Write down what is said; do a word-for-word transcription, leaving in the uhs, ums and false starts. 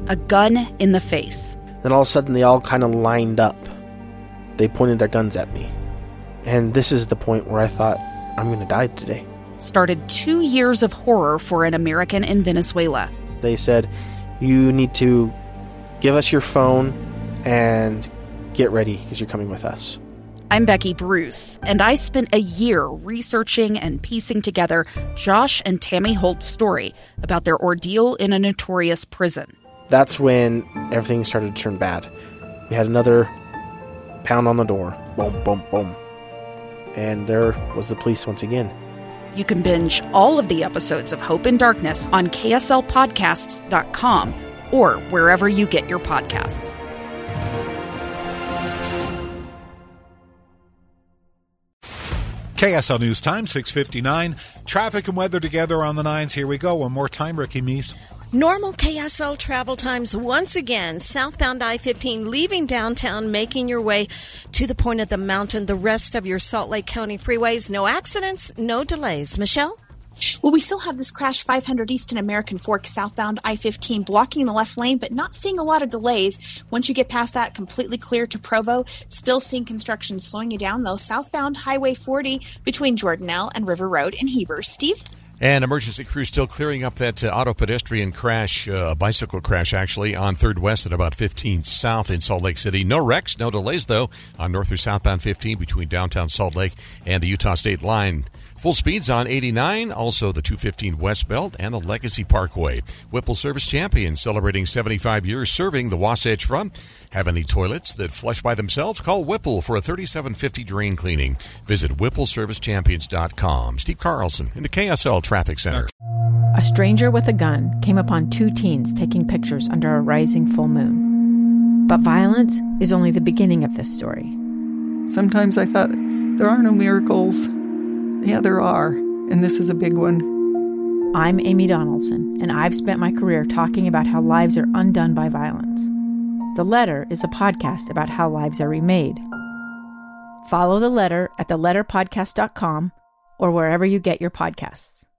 A gun in the face. Then all of a sudden, they all kind of lined up. They pointed their guns at me. And this is the point where I thought, I'm going to die today. Started two years of horror for an American in Venezuela. They said, you need to give us your phone and get ready because you're coming with us. I'm Becky Bruce, and I spent a year researching and piecing together Josh and Tammy Holt's story about their ordeal in a notorious prison. That's when everything started to turn bad. We had another pound on the door. Boom, boom, boom. And there was the police once again. You can binge all of the episodes of Hope in Darkness on K S L podcasts dot com or wherever you get your podcasts. K S L News Time, six fifty-nine. Traffic and weather together on the nines. Here we go. One more time, Ricky Meese. Normal K S L travel times once again. Southbound I fifteen leaving downtown, making your way to the point of the mountain. The rest of your Salt Lake County freeways, no accidents, no delays. Michelle? Well, we still have this crash five hundred East in American Fork, southbound I fifteen, blocking the left lane, but not seeing a lot of delays. Once you get past that, completely clear to Provo. Still seeing construction slowing you down, though. Southbound Highway forty between Jordanelle and River Road in Heber. Steve? And emergency crews still clearing up that uh, auto pedestrian crash, uh, bicycle crash actually, on third West at about fifteen South in Salt Lake City. No wrecks, no delays, though, on north or southbound fifteen between downtown Salt Lake and the Utah State line. Full speeds on eighty-nine, also the two fifteen West Belt and the Legacy Parkway. Whipple Service Champions celebrating seventy-five years serving the Wasatch Front. Have any toilets that flush by themselves? Call Whipple for a thirty-seven fifty drain cleaning. Visit whipple service champions dot com. Steve Carlson in the K S L Traffic Center. A stranger with a gun came upon two teens taking pictures under a rising full moon. But violence is only the beginning of this story. Sometimes I thought, there are no miracles. Yeah, there are, and this is a big one. I'm Amy Donaldson, and I've spent my career talking about how lives are undone by violence. The Letter is a podcast about how lives are remade. Follow The Letter at the letter podcast dot com or wherever you get your podcasts.